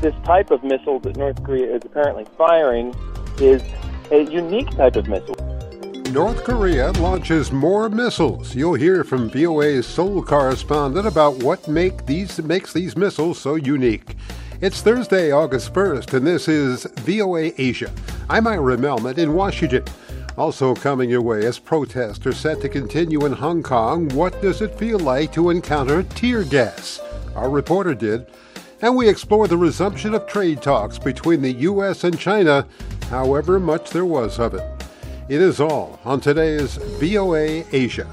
this type of missile that North Korea is apparently firing is a unique type of missile. North Korea launches more missiles. You'll hear from VOA's Seoul correspondent about what makes these missiles so unique. It's Thursday, August 1st, and this is VOA Asia. I'm Ira Melman in Washington. Also coming your way as protests are set to continue in Hong Kong, what does it feel like to encounter tear gas? Our reporter did. And we explore the resumption of trade talks between the U.S. and China, however much there was of it. It is all on today's VOA Asia.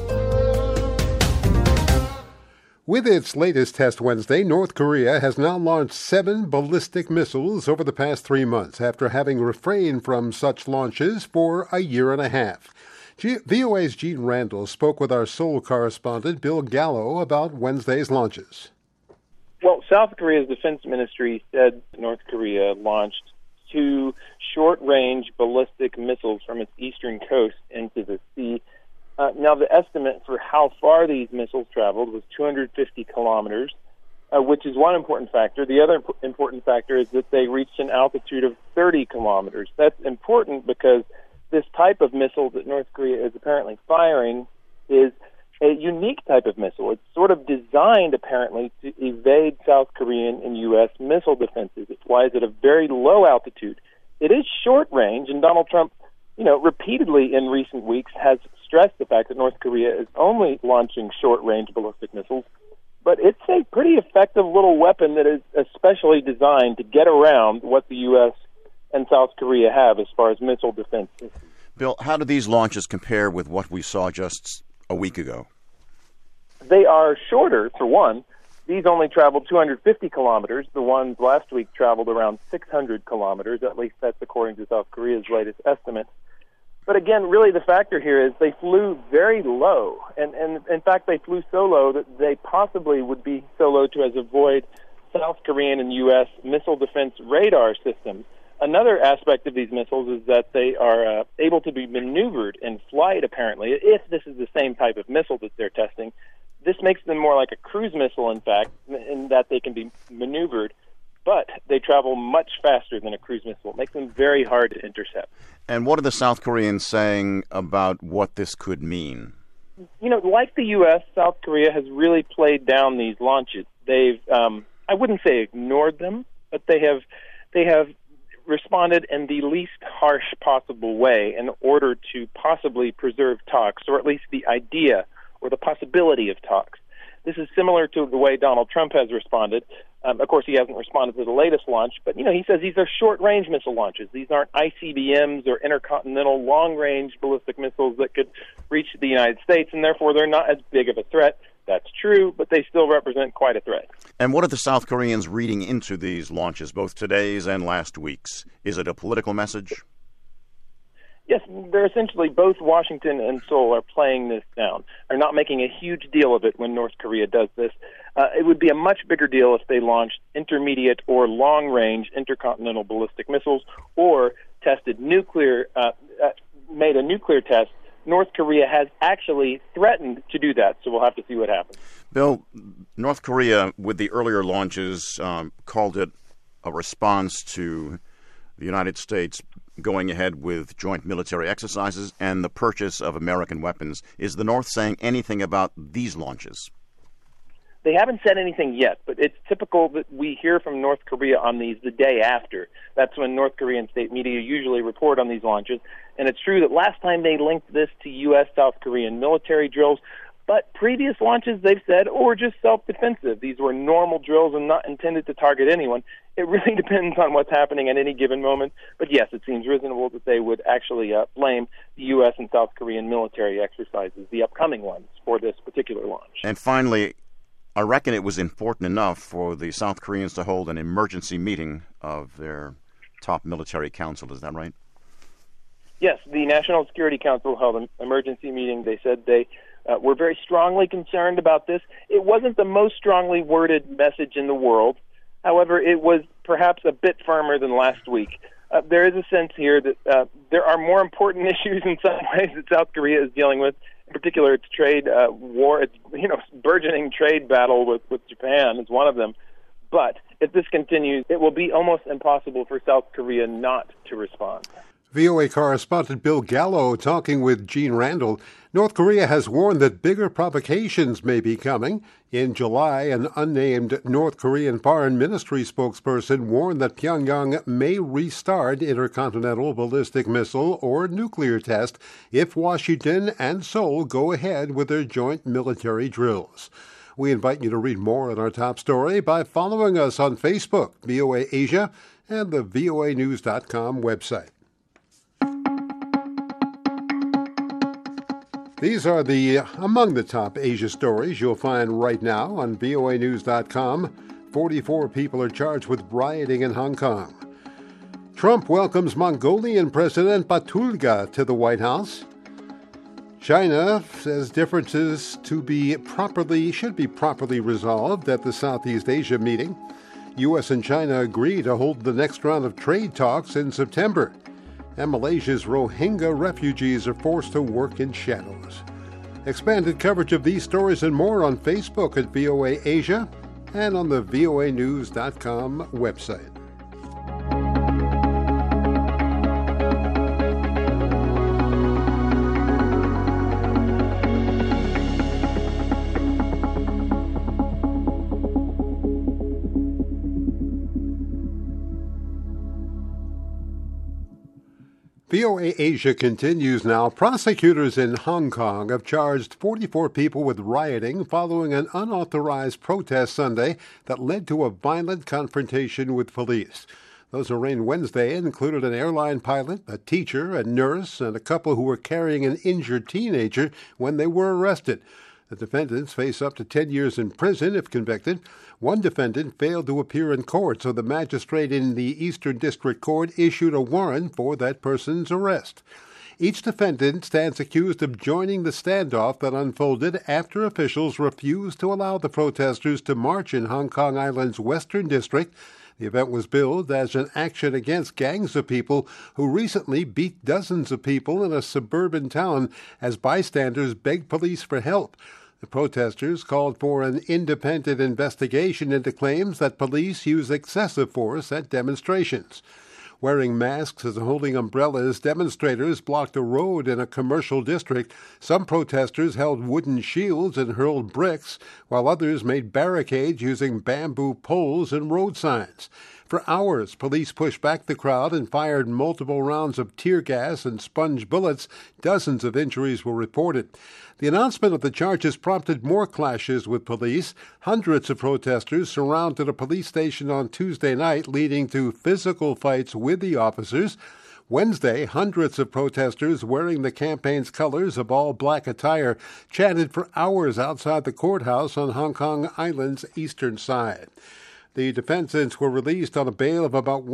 With its latest test Wednesday, North Korea has now launched 7 ballistic missiles over the past 3 months after having refrained from such launches for a year and a half. VOA's Gene Randall spoke with our Seoul correspondent Bill Gallo about Wednesday's launches. Well, South Korea's defense ministry said North Korea launched 2 short-range ballistic missiles from its eastern coast into the sea. Now, the estimate for how far these missiles traveled was 250 kilometers, which is one important factor. The other important factor is that they reached an altitude of 30 kilometers. That's important because this type of missile that North Korea is apparently firing is a unique type of missile. It's sort of designed, apparently, to evade South Korean and U.S. missile defenses. It flies at a very low altitude. It is short range, and Donald Trump, repeatedly in recent weeks has stressed the fact that North Korea is only launching short-range ballistic missiles. But it's a pretty effective little weapon that is especially designed to get around what the U.S. and South Korea have as far as missile defense systems. Bill, how do these launches compare with what we saw just a week ago? They are shorter, for one. These only traveled 250 kilometers. The ones last week traveled around 600 kilometers. At least that's according to South Korea's latest estimate. But again, really the factor here is they flew very low. And in fact, they flew so low that they possibly would be so low to as avoid South Korean and U.S. missile defense radar systems. Another aspect of these missiles is that they are able to be maneuvered in flight, apparently, if this is the same type of missile that they're testing. This makes them more like a cruise missile, in fact, in that they can be maneuvered, but they travel much faster than a cruise missile. It makes them very hard to intercept. And what are the South Koreans saying about what this could mean? Like the U.S., South Korea has really played down these launches. They've, I wouldn't say ignored them, but they have responded in the least harsh possible way in order to possibly preserve talks, or at least the idea or the possibility of talks. This is similar to the way Donald Trump has responded. Of course, he hasn't responded to the latest launch, but he says these are short-range missile launches. These aren't ICBMs or intercontinental long-range ballistic missiles that could reach the United States, and therefore they're not as big of a threat. That's true, but they still represent quite a threat. And what are the South Koreans reading into these launches, both today's and last week's? Is it a political message? Yes, they're essentially, both Washington and Seoul are playing this down. They're not making a huge deal of it when North Korea does this. It would be a much bigger deal if they launched intermediate or long-range intercontinental ballistic missiles or tested made a nuclear test. North Korea has actually threatened to do that, so we'll have to see what happens. Bill, North Korea, with the earlier launches, called it a response to the United States going ahead with joint military exercises and the purchase of American weapons. Is the North saying anything about these launches? They haven't said anything yet, but it's typical that we hear from North Korea on these the day after. That's when North Korean state media usually report on these launches. And it's true that last time they linked this to U.S.-South Korean military drills, but previous launches, they've said, were just self-defensive. These were normal drills and not intended to target anyone. It really depends on what's happening at any given moment. But yes, it seems reasonable that they would actually blame the U.S. and South Korean military exercises, the upcoming ones, for this particular launch. And finally, I reckon it was important enough for the South Koreans to hold an emergency meeting of their top military council. Is that right? Yes, the National Security Council held an emergency meeting. They said they were very strongly concerned about this. It wasn't the most strongly worded message in the world. However, it was perhaps a bit firmer than last week. There is a sense here that there are more important issues in some ways that South Korea is dealing with. In particular, its trade war, its burgeoning trade battle with Japan is one of them. But if this continues, it will be almost impossible for South Korea not to respond. VOA correspondent Bill Gallo talking with Gene Randall. North Korea has warned that bigger provocations may be coming. In July, an unnamed North Korean foreign ministry spokesperson warned that Pyongyang may restart intercontinental ballistic missile or nuclear test if Washington and Seoul go ahead with their joint military drills. We invite you to read more on our top story by following us on Facebook, VOA Asia, and the voanews.com website. These are among the top Asia stories you'll find right now on voanews.com. 44 people are charged with rioting in Hong Kong. Trump welcomes Mongolian President Batulga to the White House. China says differences should be properly resolved at the Southeast Asia meeting. U.S. and China agree to hold the next round of trade talks in September. And Malaysia's Rohingya refugees are forced to work in shadows. Expanded coverage of these stories and more on Facebook at VOA Asia and on the voanews.com website. VOA Asia continues now. Prosecutors in Hong Kong have charged 44 people with rioting following an unauthorized protest Sunday that led to a violent confrontation with police. Those arraigned Wednesday included an airline pilot, a teacher, a nurse, and a couple who were carrying an injured teenager when they were arrested. The defendants face up to 10 years in prison if convicted. One defendant failed to appear in court, so the magistrate in the Eastern District Court issued a warrant for that person's arrest. Each defendant stands accused of joining the standoff that unfolded after officials refused to allow the protesters to march in Hong Kong Island's Western District. The event was billed as an action against gangs of people who recently beat dozens of people in a suburban town as bystanders begged police for help. The protesters called for an independent investigation into claims that police use excessive force at demonstrations. Wearing masks and holding umbrellas, demonstrators blocked a road in a commercial district. Some protesters held wooden shields and hurled bricks, while others made barricades using bamboo poles and road signs. For hours, police pushed back the crowd and fired multiple rounds of tear gas and sponge bullets. Dozens of injuries were reported. The announcement of the charges prompted more clashes with police. Hundreds of protesters surrounded a police station on Tuesday night, leading to physical fights with the officers. Wednesday, hundreds of protesters wearing the campaign's colors of all-black attire chatted for hours outside the courthouse on Hong Kong Island's eastern side. The defendants were released on a bail of about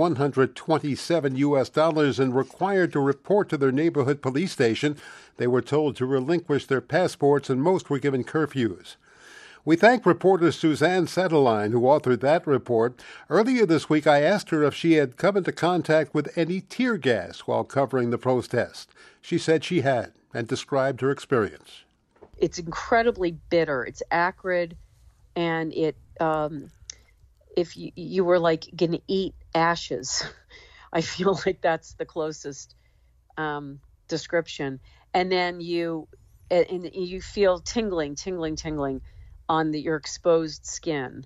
$127 and required to report to their neighborhood police station. They were told to relinquish their passports, and most were given curfews. We thank reporter Suzanne Settleline, who authored that report. Earlier this week, I asked her if she had come into contact with any tear gas while covering the protest. She said she had and described her experience. It's incredibly bitter. It's acrid, and if you were like going to eat ashes, I feel like that's the closest description. And then you feel tingling on your exposed skin.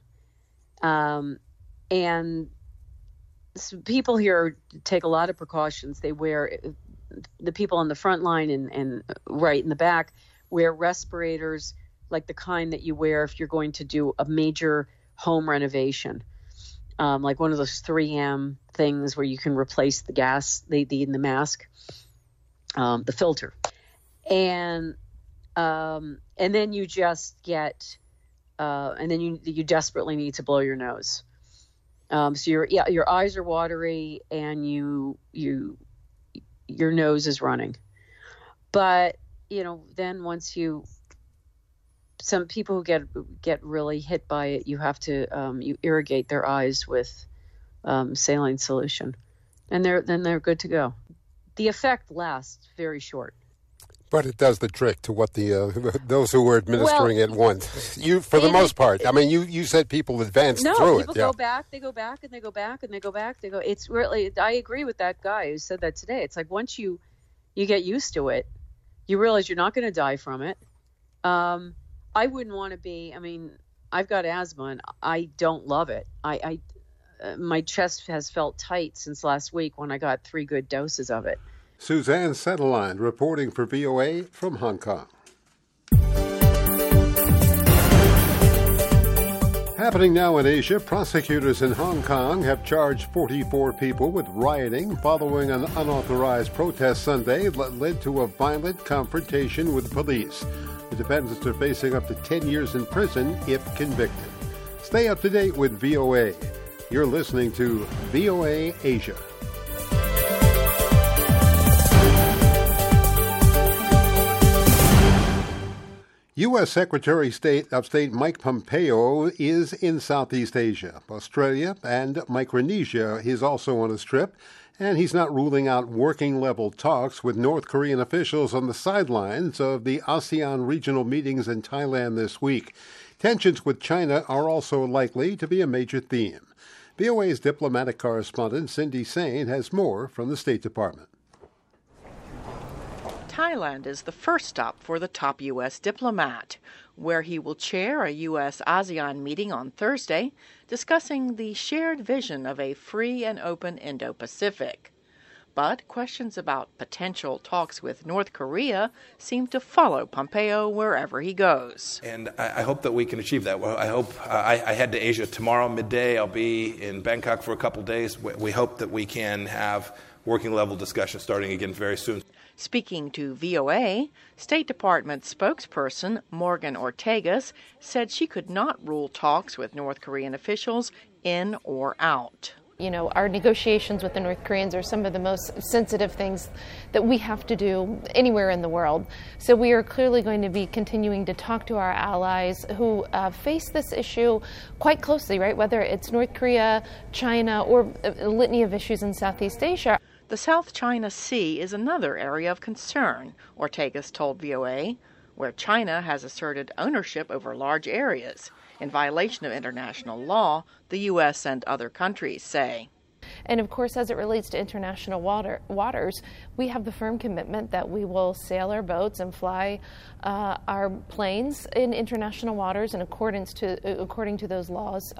And people here take a lot of precautions. They wear, the people on the front line and right in the back wear respirators, like the kind that you wear if you're going to do a major home renovation, like one of those 3M things where you can replace the gas, the mask, the filter, and then you just get, and then you desperately need to blow your nose. So your eyes are watery and your nose is running, but then once some people who get really hit by it, you have to you irrigate their eyes with saline solution, and then they're good to go. The effect lasts very short. But it does the trick to what the those who were administering it want. For the most part. I mean, you said people advanced through it. No, people go back, they go back, and they go back, and they go back. It's really, I agree with that guy who said that today. It's like once you get used to it, you realize you're not going to die from it. I wouldn't want to be, I mean, I've got asthma, and I don't love it. My chest has felt tight since last week when I got 3 good doses of it. Suzanne Setteline reporting for VOA from Hong Kong. Happening now in Asia, prosecutors in Hong Kong have charged 44 people with rioting following an unauthorized protest Sunday that led to a violent confrontation with police. The defendants are facing up to 10 years in prison if convicted. Stay up to date with VOA. You're listening to VOA Asia. U.S. Secretary of State Mike Pompeo is in Southeast Asia. Australia and Micronesia is also on his trip, and he's not ruling out working-level talks with North Korean officials on the sidelines of the ASEAN regional meetings in Thailand this week. Tensions with China are also likely to be a major theme. VOA's diplomatic correspondent Cindy Sain has more from the State Department. Thailand is the first stop for the top U.S. diplomat, where he will chair a U.S.-ASEAN meeting on Thursday discussing the shared vision of a free and open Indo-Pacific. But questions about potential talks with North Korea seem to follow Pompeo wherever he goes. And I hope that we can achieve that. Well, I head to Asia tomorrow midday. I'll be in Bangkok for a couple days. We hope that we can have working-level discussions starting again very soon. Speaking to VOA, State Department spokesperson Morgan Ortagus said she could not rule talks with North Korean officials in or out. You know, our negotiations with the North Koreans are some of the most sensitive things that we have to do anywhere in the world. So we are clearly going to be continuing to talk to our allies who face this issue quite closely, right? Whether it's North Korea, China, or a litany of issues in Southeast Asia. The South China Sea is another area of concern, Ortagus told VOA, where China has asserted ownership over large areas, in violation of international law, the U.S. and other countries say. And of course, as it relates to international waters, we have the firm commitment that we will sail our boats and fly our planes in international waters in according to those laws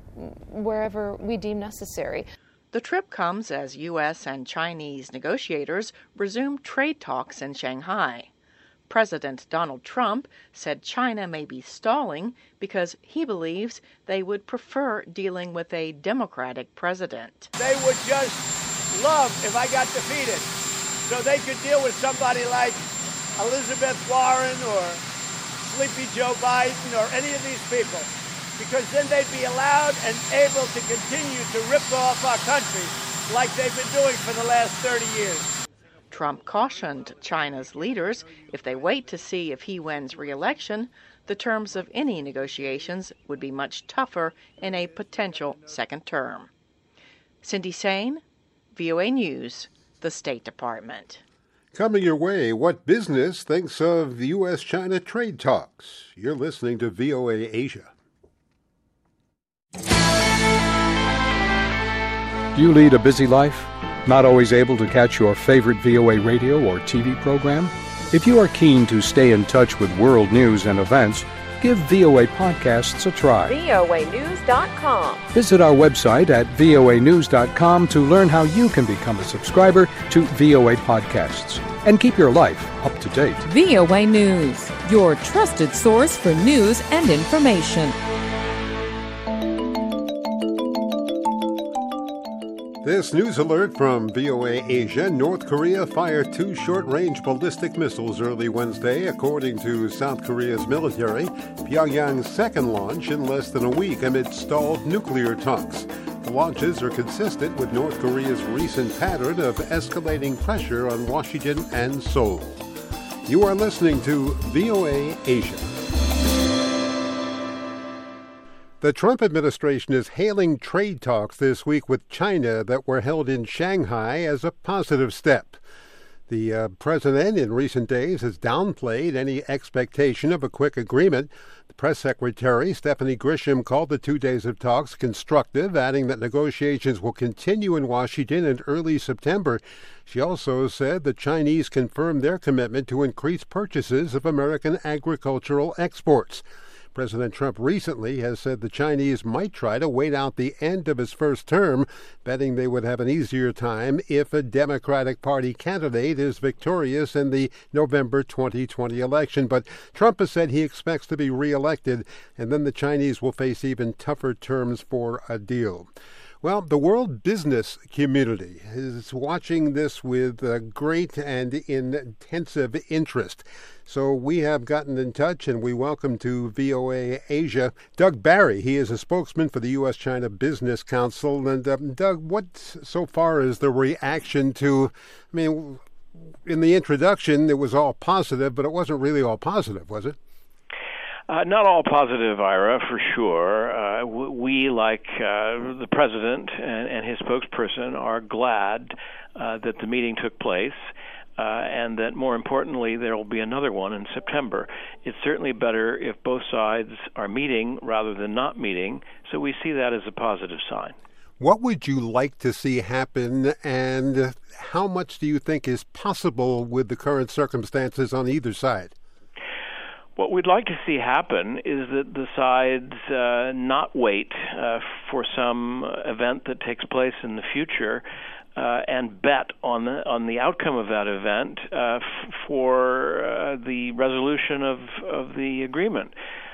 wherever we deem necessary. The trip comes as U.S. and Chinese negotiators resume trade talks in Shanghai. President Donald Trump said China may be stalling because he believes they would prefer dealing with a Democratic president. They would just love if I got defeated, so they could deal with somebody like Elizabeth Warren or Sleepy Joe Biden or any of these people, because then they'd be allowed and able to continue to rip off our country like they've been doing for the last 30 years. Trump cautioned China's leaders if they wait to see if he wins re-election, the terms of any negotiations would be much tougher in a potential second term. Cindy Sain, VOA News, the State Department. Coming your way, what business thinks of the U.S.-China trade talks? You're listening to VOA Asia. Do you lead a busy life? Not always able to catch your favorite VOA radio or TV program? If you are keen to stay in touch with world news and events, give VOA Podcasts a try. voanews.com. Visit our website at voanews.com to learn how you can become a subscriber to VOA Podcasts and keep your life up to date. VOA News, your trusted source for news and information. This news alert from VOA Asia. North Korea fired 2 short-range ballistic missiles early Wednesday, according to South Korea's military. Pyongyang's second launch in less than a week amid stalled nuclear talks. The launches are consistent with North Korea's recent pattern of escalating pressure on Washington and Seoul. You are listening to VOA Asia. The Trump administration is hailing trade talks this week with China that were held in Shanghai as a positive step. The president in recent days has downplayed any expectation of a quick agreement. The press secretary, Stephanie Grisham, called the 2 days of talks constructive, adding that negotiations will continue in Washington in early September. She also said the Chinese confirmed their commitment to increase purchases of American agricultural exports. President Trump recently has said the Chinese might try to wait out the end of his first term, betting they would have an easier time if a Democratic Party candidate is victorious in the November 2020 election. But Trump has said he expects to be reelected, and then the Chinese will face even tougher terms for a deal. Well, the world business community is watching this with great and intensive interest. So we have gotten in touch, and we welcome to VOA Asia Doug Barry. He is a spokesman for the U.S.-China Business Council. And Doug, what so far is the reaction to, in the introduction, it was all positive, but it wasn't really all positive, was it? Not all positive, Ira, for sure. We, like the president and his spokesperson, are glad that the meeting took place, and that, more importantly, there will be another one in September. It's certainly better if both sides are meeting rather than not meeting, so we see that as a positive sign. What would you like to see happen, and how much do you think is possible with the current circumstances on either side? What we'd like to see happen is that the sides not wait for some event that takes place in the future and bet on the outcome of that event for the resolution of the agreement.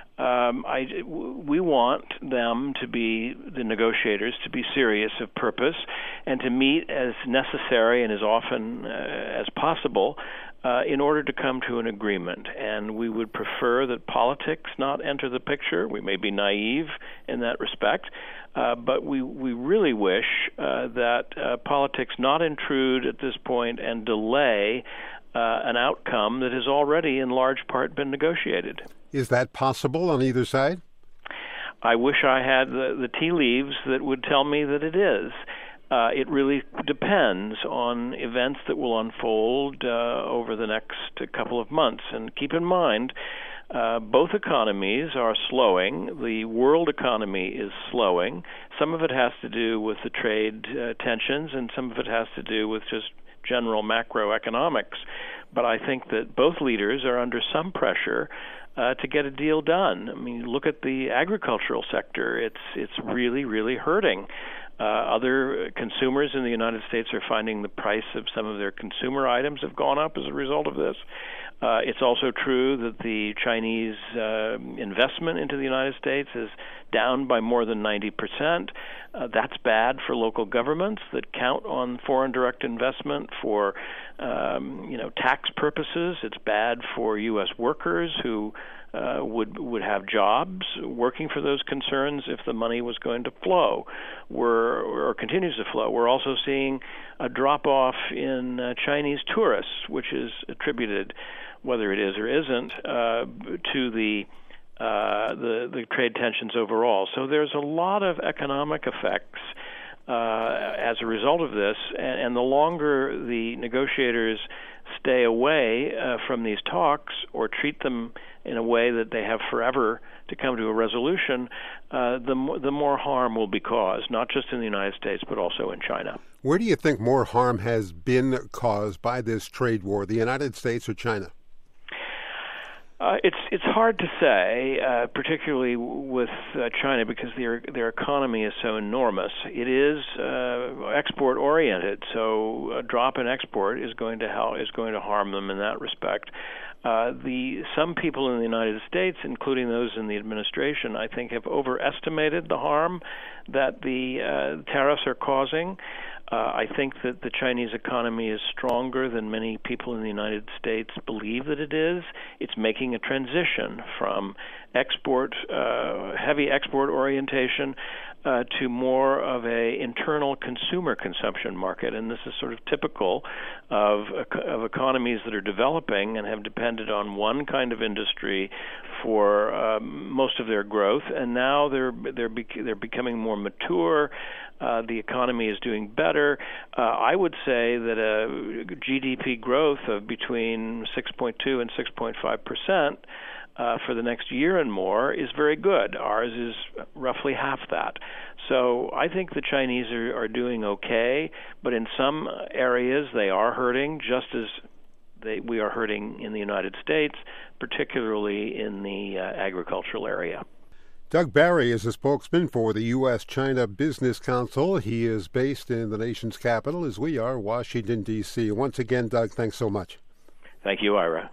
We want them to be, the negotiators, to be serious of purpose and to meet as necessary and as often as possible in order to come to an agreement. And we would prefer that politics not enter the picture. We may be naive in that respect, but we really wish that politics not intrude at this point and delay an outcome that has already in large part been negotiated. Is that possible on either side? I wish I had the tea leaves that would tell me that it is. It really depends on events that will unfold over the next couple of months. And keep in mind, both economies are slowing. The world economy is slowing. Some of it has to do with the trade tensions, and some of it has to do with just general macroeconomics. But I think that both leaders are under some pressure to get a deal done. Look at the agricultural sector. It's really, really hurting. Other consumers in the United States are finding the price of some of their consumer items have gone up as a result of this. It's also true that the Chinese investment into the United States is down by more than 90%. That's bad for local governments that count on foreign direct investment for tax purposes. It's bad for U.S. workers who would have jobs working for those concerns if the money was going to flow or continues to flow. We're also seeing a drop-off in Chinese tourists, which is attributed, whether it is or isn't, to the trade tensions overall. So there's a lot of economic effects as a result of this, and the longer the negotiators stay away from these talks or treat them in a way that they have forever to come to a resolution, the more harm will be caused, not just in the United States, but also in China. Where do you think more harm has been caused by this trade war, the United States or China? It's hard to say, particularly with China, because their economy is so enormous. It is export oriented, so a drop in export is going to harm them in that respect. Some people in the United States, including those in the administration, I think have overestimated the harm that the tariffs are causing. I think that the Chinese economy is stronger than many people in the United States believe that it is. It's making a transition from heavy export orientation to more of a internal consumer consumption market, and this is sort of typical of economies that are developing and have depended on one kind of industry for most of their growth, and now they're becoming more mature. The economy is doing better. I would say that a GDP growth of between 6.2 and 6.5% for the next year and more is very good. Ours is roughly half that. So I think the Chinese are doing okay, but in some areas they are hurting, just as we are hurting in the United States, particularly in the agricultural area. Doug Barry is a spokesman for the U.S.-China Business Council. He is based in the nation's capital, as we are, Washington, D.C. Once again, Doug, thanks so much. Thank you, Ira.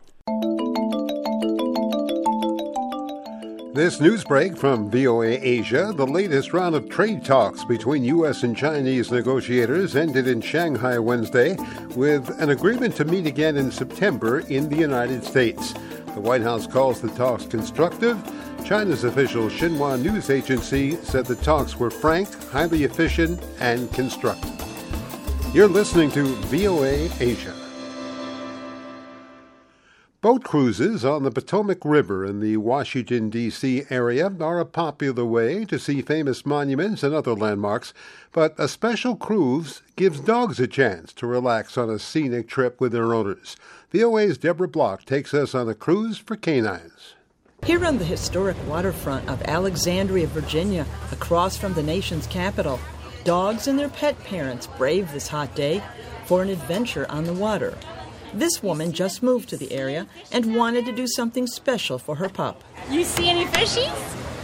This news break from VOA Asia, the latest round of trade talks between U.S. and Chinese negotiators ended in Shanghai Wednesday with an agreement to meet again in September in the United States. The White House calls the talks constructive. China's official Xinhua News Agency said the talks were frank, highly efficient, and constructive. You're listening to VOA Asia. Boat cruises on the Potomac River in the Washington, D.C. area are a popular way to see famous monuments and other landmarks, but a special cruise gives dogs a chance to relax on a scenic trip with their owners. VOA's Deborah Block takes us on a cruise for canines. Here on the historic waterfront of Alexandria, Virginia, across from the nation's capital, dogs and their pet parents brave this hot day for an adventure on the water. This woman just moved to the area and wanted to do something special for her pup. You see any fishies?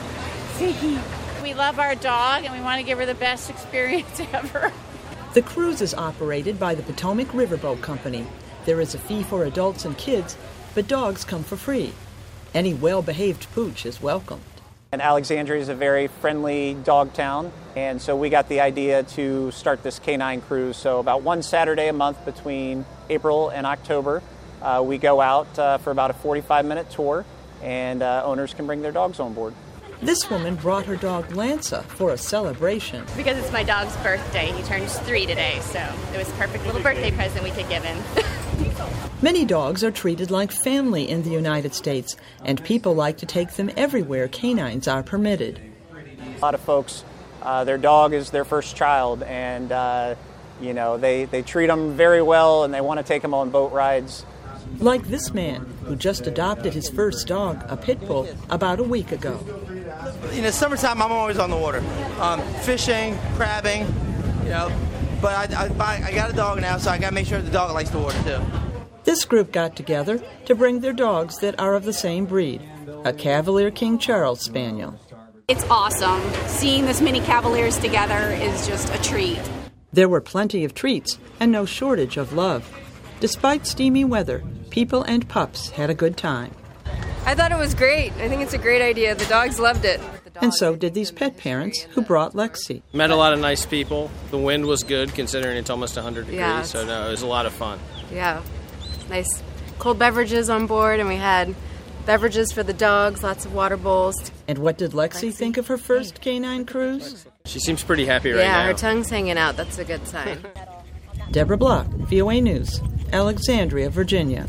We love our dog and we want to give her the best experience ever. The cruise is operated by the Potomac Riverboat Company. There is a fee for adults and kids, but dogs come for free. Any well-behaved pooch is welcomed. And Alexandria is a very friendly dog town, and so we got the idea to start this canine cruise. So about one Saturday a month between April and October, we go out for about a 45-minute tour, and owners can bring their dogs on board. This woman brought her dog Lanza for a celebration. Because it's my dog's birthday. He turns 3 today, so it was a perfect little birthday present we could give him. Many dogs are treated like family in the United States, and people like to take them everywhere canines are permitted. A lot of folks, their dog is their first child, and they treat them very well, and they want to take them on boat rides. Like this man, who just adopted his first dog, a pit bull, about a week ago. In the summertime, I'm always on the water, fishing, crabbing, but I got a dog now, so I got to make sure the dog likes the water too. This group got together to bring their dogs that are of the same breed, a Cavalier King Charles Spaniel. It's awesome. Seeing this many Cavaliers together is just a treat. There were plenty of treats and no shortage of love. Despite steamy weather, people and pups had a good time. I thought it was great. I think it's a great idea. The dogs loved it. And so did these pet parents who brought Lexi. Met a lot of nice people. The wind was good considering it's almost 100 degrees, so no, it was a lot of fun. Yeah, nice cold beverages on board, and we had beverages for the dogs, lots of water bowls. And what did Lexi think of her first canine cruise? She seems pretty happy right now. Yeah, her tongue's hanging out. That's a good sign. Deborah Block, VOA News, Alexandria, Virginia.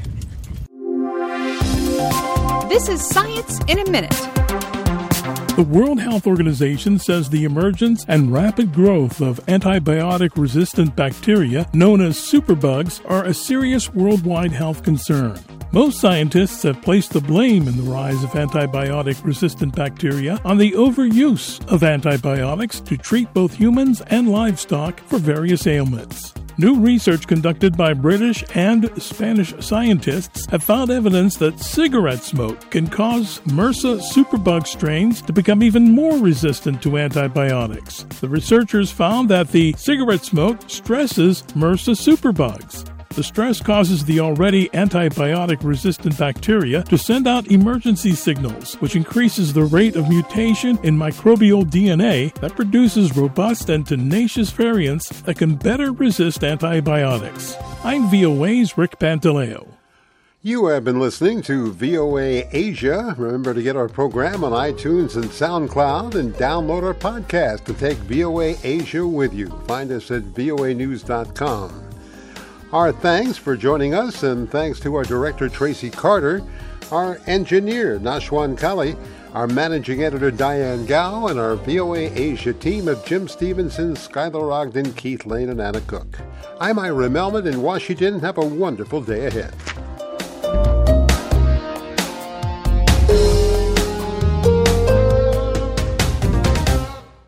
This is Science in a Minute. The World Health Organization says the emergence and rapid growth of antibiotic-resistant bacteria, known as superbugs, are a serious worldwide health concern. Most scientists have placed the blame in the rise of antibiotic-resistant bacteria on the overuse of antibiotics to treat both humans and livestock for various ailments. New research conducted by British and Spanish scientists have found evidence that cigarette smoke can cause MRSA superbug strains to become even more resistant to antibiotics. The researchers found that the cigarette smoke stresses MRSA superbugs. The stress causes the already antibiotic-resistant bacteria to send out emergency signals, which increases the rate of mutation in microbial DNA that produces robust and tenacious variants that can better resist antibiotics. I'm VOA's Rick Pantaleo. You have been listening to VOA Asia. Remember to get our program on iTunes and SoundCloud and download our podcast to take VOA Asia with you. Find us at voanews.com. Our thanks for joining us, and thanks to our director, Tracy Carter, our engineer, Nashwan Kali, our managing editor, Diane Gao, and our VOA Asia team of Jim Stevenson, Skylar Ogden, Keith Lane, and Anna Cook. I'm Ira Melman in Washington. Have a wonderful day ahead.